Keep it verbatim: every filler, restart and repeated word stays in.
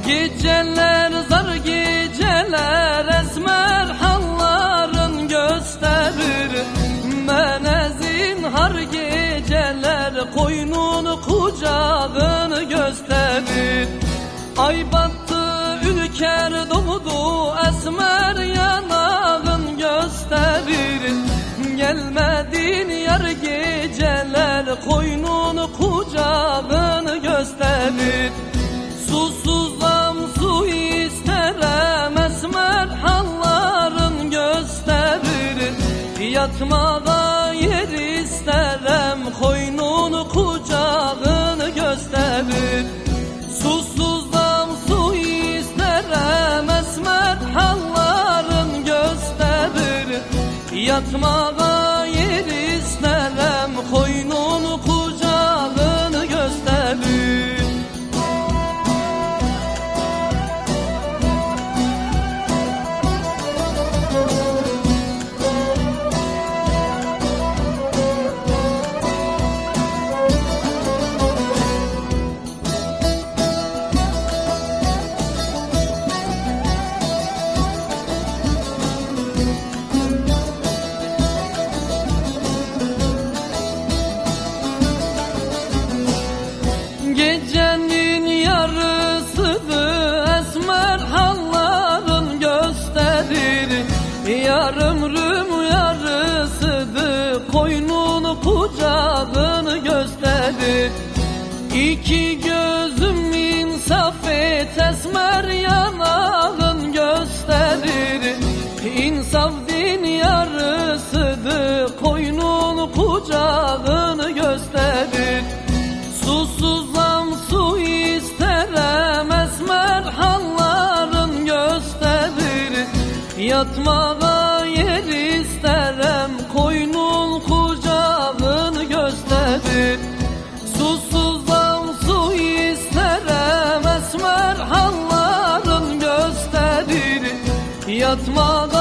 Geceler zar geceler esmer halların gösterir. Mene zinhar geceler koynunu kucağını gösterir. Ay battı ülker doğdu esmer yanağın gösterir. Gelmedin yar geceler koynunu kucağını gösterir. Susuzam su isterem esmer halların gösterir. Yatmağa yer isterem koynunu kucağını gösterir. Susuzam su isterem esmer halların gösterir. Yatmağa yer isterem koynunu kucağını gösterir. Gecenin yarısıdır esmer halların gösterir. Yarım rüm yarısıdır koynunu kucağını gösterir. İki gözüm insaf et esmer yanağın gösterir. İnsaf din yarısıdır koynunu kucağını gösterir. Susuzam su isterem esmer halların gösterir. Yatmağa yer isterem koynun kucağını gösterir. Susuzam su isterem esmer halların gösterir. Yatmağa